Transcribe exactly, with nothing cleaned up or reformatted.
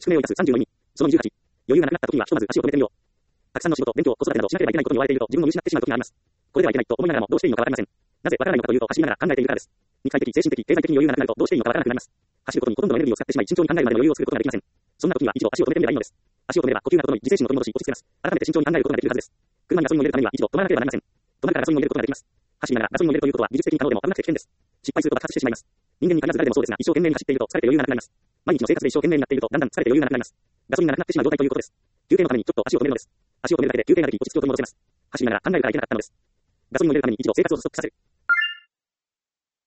宿命を生かすさんじゅうの意味。そのにじゅうはち。余裕がなくなった時にはひとまず足を止めてみよう。たくさんの仕事、勉強、子育てなどしなければいけないことに追われていると自分を見失ってしまう時があります。これではいけないと思いながらもどうしていいのかわかりません。なぜわからないのかというと走りながら考えているからです。肉体的、精神的、経済的に余裕がなくなるとどうしていいのかわからなくなります。走ることにほとんどのエネルギーを使ってしまい慎重に考えるまでの余裕を作ることができません。そんな時には一度足を止めてみればいいのです。足を止めれば呼吸が整い自制心を取り戻し落ち着けます。改めて慎重に考えることができるはずです。車にガソリンを入れるためには一度止まらなければなりません。止まるからガソリンを入れることができます。走りながらガソリンを入れるということは技術的に可能でも危なくて危険です。失敗すると爆発してしまいます。人間に必ず誰でもそうですが、一生懸命に走っていると疲れて余裕がなくなります。毎日の生活で一生懸命になっているとだんだん疲れて余裕がなくなります。ガソリンがなくなってしまう状態ということです。休憩のためにちょっと足を止めるのです。足を止めるだけで休憩ができ落ち着きを取り戻せます。走りながら考えるからいけなかったのです。ガソリンを入れるために一度生活をストップさせる。